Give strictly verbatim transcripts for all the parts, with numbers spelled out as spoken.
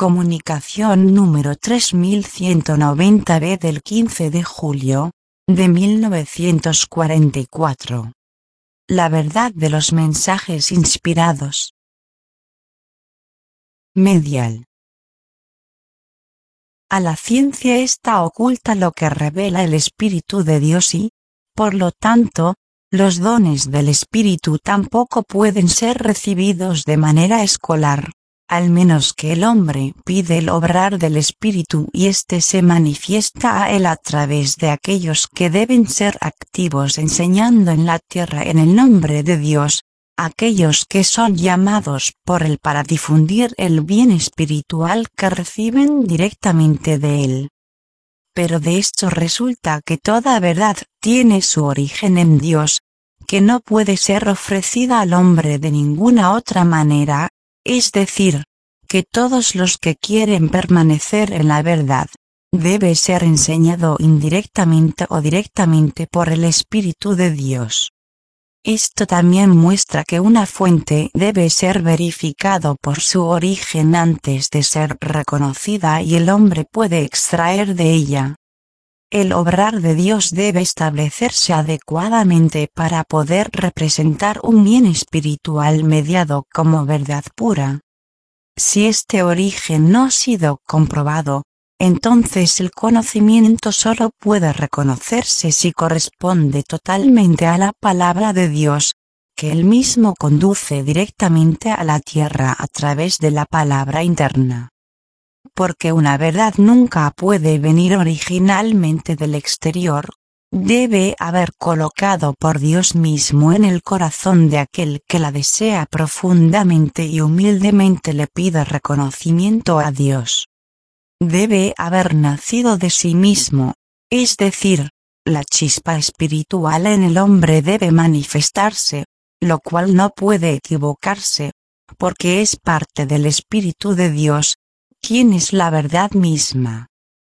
Comunicación número tres mil ciento noventa B del quince de julio, de mil novecientos cuarenta y cuatro. La verdad de los mensajes inspirados. Medial. A la ciencia está oculta lo que revela el Espíritu de Dios y, por lo tanto, los dones del Espíritu tampoco pueden ser recibidos de manera escolar, al menos que el hombre pide el obrar del Espíritu y éste se manifiesta a él a través de aquellos que deben ser activos enseñando en la tierra en el nombre de Dios, aquellos que son llamados por él para difundir el bien espiritual que reciben directamente de él. Pero de esto resulta que toda verdad tiene su origen en Dios, que no puede ser ofrecida al hombre de ninguna otra manera, es decir, que todos los que quieren permanecer en la verdad, debe ser enseñado indirectamente o directamente por el Espíritu de Dios. Esto también muestra que una fuente debe ser verificado por su origen antes de ser reconocida y el hombre puede extraer de ella. El obrar de Dios debe establecerse adecuadamente para poder representar un bien espiritual mediado como verdad pura. Si este origen no ha sido comprobado, entonces el conocimiento solo puede reconocerse si corresponde totalmente a la palabra de Dios, que él mismo conduce directamente a la tierra a través de la palabra interna. Porque una verdad nunca puede venir originalmente del exterior, debe haber colocado por Dios mismo en el corazón de aquel que la desea profundamente y humildemente le pide reconocimiento a Dios. Debe haber nacido de sí mismo, es decir, la chispa espiritual en el hombre debe manifestarse, lo cual no puede equivocarse, porque es parte del Espíritu de Dios, quien es la verdad misma.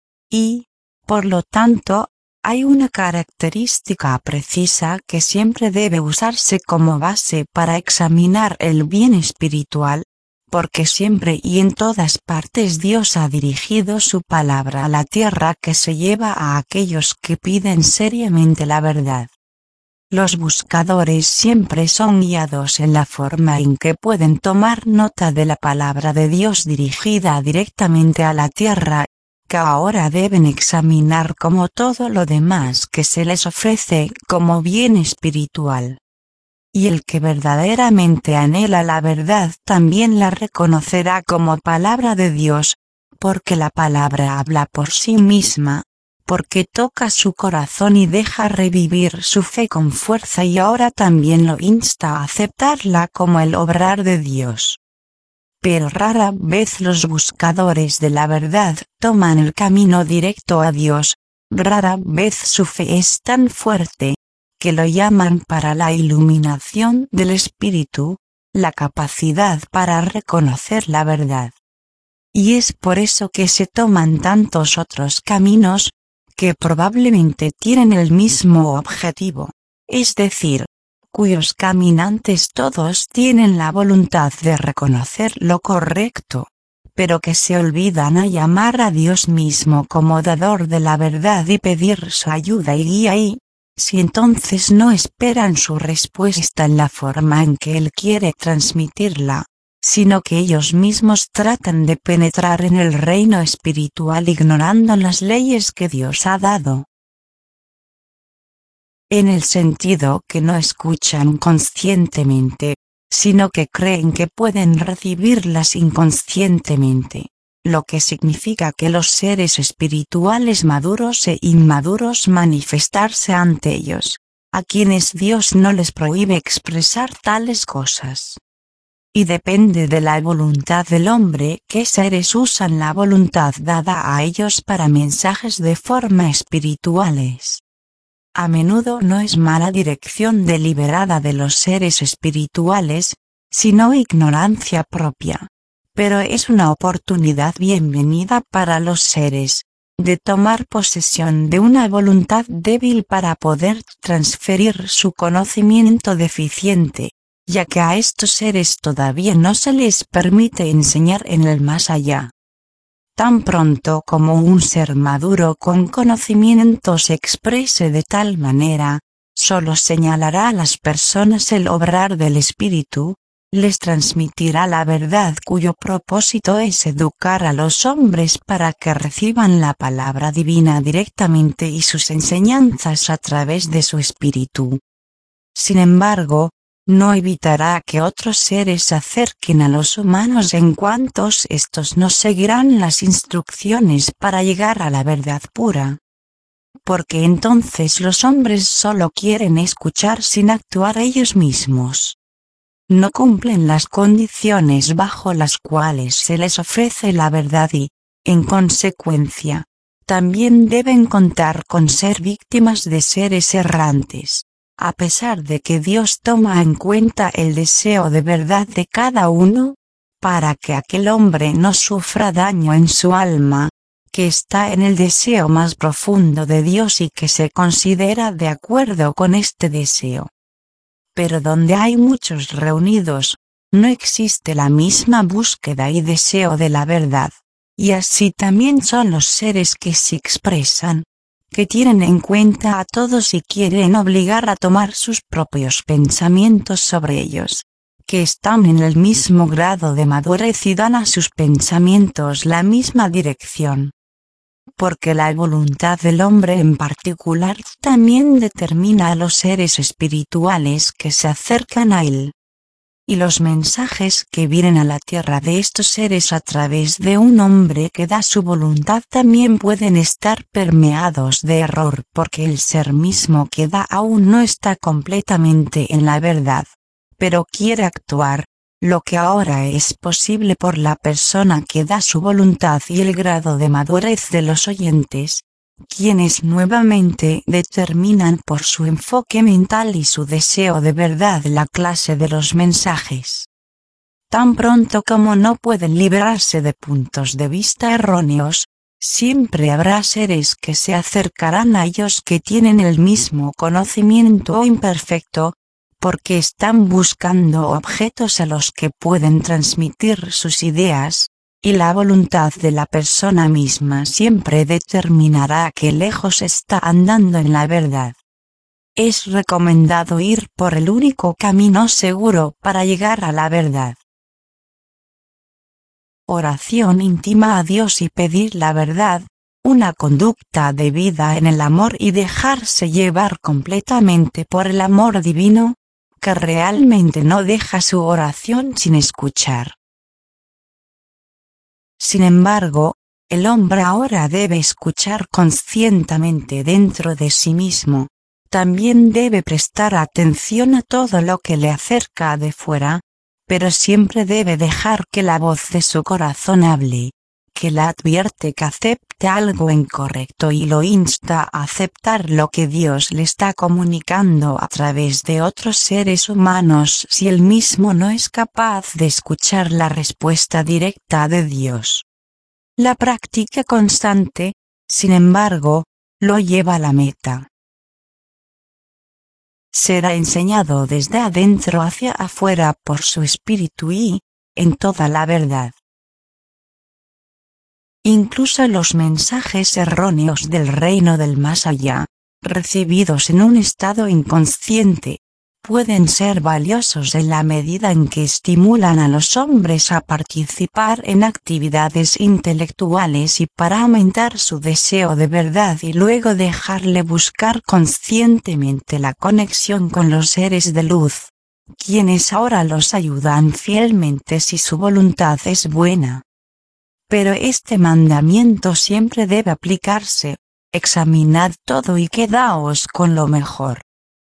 Y, por lo tanto, hay una característica precisa que siempre debe usarse como base para examinar el bien espiritual, porque siempre y en todas partes Dios ha dirigido su palabra a la tierra que se lleva a aquellos que piden seriamente la verdad. Los buscadores siempre son guiados en la forma en que pueden tomar nota de la palabra de Dios dirigida directamente a la tierra, que ahora deben examinar como todo lo demás que se les ofrece como bien espiritual. Y el que verdaderamente anhela la verdad también la reconocerá como palabra de Dios, porque la palabra habla por sí misma, porque toca su corazón y deja revivir su fe con fuerza y ahora también lo insta a aceptarla como el obrar de Dios. Pero rara vez los buscadores de la verdad toman el camino directo a Dios, rara vez su fe es tan fuerte, que lo llaman para la iluminación del Espíritu, la capacidad para reconocer la verdad. Y es por eso que se toman tantos otros caminos, que probablemente tienen el mismo objetivo, es decir, cuyos caminantes todos tienen la voluntad de reconocer lo correcto, pero que se olvidan a llamar a Dios mismo como dador de la verdad y pedir su ayuda y guía y, si entonces no esperan su respuesta en la forma en que Él quiere transmitirla, sino que ellos mismos tratan de penetrar en el reino espiritual ignorando las leyes que Dios ha dado. En el sentido que no escuchan conscientemente, sino que creen que pueden recibirlas inconscientemente, lo que significa que los seres espirituales maduros e inmaduros manifestarse ante ellos, a quienes Dios no les prohíbe expresar tales cosas. Y depende de la voluntad del hombre qué seres usan la voluntad dada a ellos para mensajes de forma espirituales. A menudo no es mala dirección deliberada de los seres espirituales, sino ignorancia propia, pero es una oportunidad bienvenida para los seres, de tomar posesión de una voluntad débil para poder transferir su conocimiento deficiente, ya que a estos seres todavía no se les permite enseñar en el más allá. Tan pronto como un ser maduro con conocimiento se exprese de tal manera, solo señalará a las personas el obrar del Espíritu, les transmitirá la verdad cuyo propósito es educar a los hombres para que reciban la palabra divina directamente y sus enseñanzas a través de su espíritu. Sin embargo, no evitará que otros seres se acerquen a los humanos en cuantos estos no seguirán las instrucciones para llegar a la verdad pura. Porque entonces los hombres solo quieren escuchar sin actuar ellos mismos. No cumplen las condiciones bajo las cuales se les ofrece la verdad y, en consecuencia, también deben contar con ser víctimas de seres errantes, a pesar de que Dios toma en cuenta el deseo de verdad de cada uno, para que aquel hombre no sufra daño en su alma, que está en el deseo más profundo de Dios y que se considera de acuerdo con este deseo. Pero donde hay muchos reunidos, no existe la misma búsqueda y deseo de la verdad, y así también son los seres que se expresan, que tienen en cuenta a todos y quieren obligar a tomar sus propios pensamientos sobre ellos, que están en el mismo grado de madurez y dan a sus pensamientos la misma dirección. Porque la voluntad del hombre en particular también determina a los seres espirituales que se acercan a él. Y los mensajes que vienen a la tierra de estos seres a través de un hombre que da su voluntad también pueden estar permeados de error porque el ser mismo que da aún no está completamente en la verdad, pero quiere actuar, lo que ahora es posible por la persona que da su voluntad y el grado de madurez de los oyentes, quienes nuevamente determinan por su enfoque mental y su deseo de verdad la clase de los mensajes. Tan pronto como no pueden librarse de puntos de vista erróneos, siempre habrá seres que se acercarán a ellos que tienen el mismo conocimiento imperfecto, porque están buscando objetos a los que pueden transmitir sus ideas, y la voluntad de la persona misma siempre determinará qué lejos está andando en la verdad. Es recomendado ir por el único camino seguro para llegar a la verdad. Oración íntima a Dios y pedir la verdad, una conducta de vida en el amor y dejarse llevar completamente por el amor divino, que realmente no deja su oración sin escuchar. Sin embargo, el hombre ahora debe escuchar conscientemente dentro de sí mismo, también debe prestar atención a todo lo que le acerca de fuera, pero siempre debe dejar que la voz de su corazón hable, que la advierte que acepte algo incorrecto y lo insta a aceptar lo que Dios le está comunicando a través de otros seres humanos si él mismo no es capaz de escuchar la respuesta directa de Dios. La práctica constante, sin embargo, lo lleva a la meta. Será enseñado desde adentro hacia afuera por su espíritu y, en toda la verdad. Incluso los mensajes erróneos del reino del más allá, recibidos en un estado inconsciente, pueden ser valiosos en la medida en que estimulan a los hombres a participar en actividades intelectuales y para aumentar su deseo de verdad y luego dejarle buscar conscientemente la conexión con los seres de luz, quienes ahora los ayudan fielmente si su voluntad es buena. Pero este mandamiento siempre debe aplicarse: examinad todo y quedaos con lo mejor.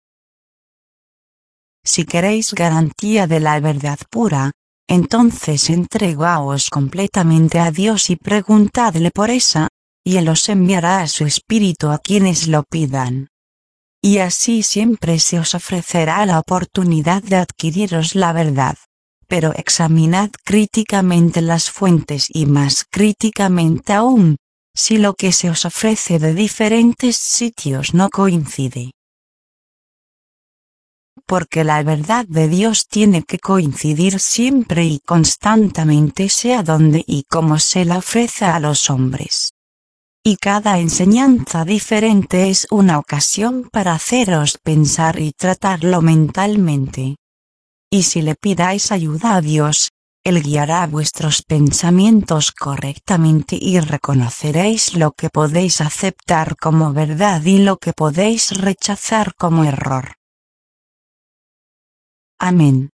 Si queréis garantía de la verdad pura, entonces entregaos completamente a Dios y preguntadle por esa, y Él os enviará a su espíritu a quienes lo pidan. Y así siempre se os ofrecerá la oportunidad de adquiriros la verdad. Pero examinad críticamente las fuentes y más críticamente aún, si lo que se os ofrece de diferentes sitios no coincide. porque la verdad de Dios tiene que coincidir siempre y constantemente, sea donde y como se la ofrece a los hombres. Y cada enseñanza diferente es una ocasión para haceros pensar y tratarlo mentalmente. Y si le pidáis ayuda a Dios, Él guiará vuestros pensamientos correctamente y reconoceréis lo que podéis aceptar como verdad y lo que podéis rechazar como error. Amén.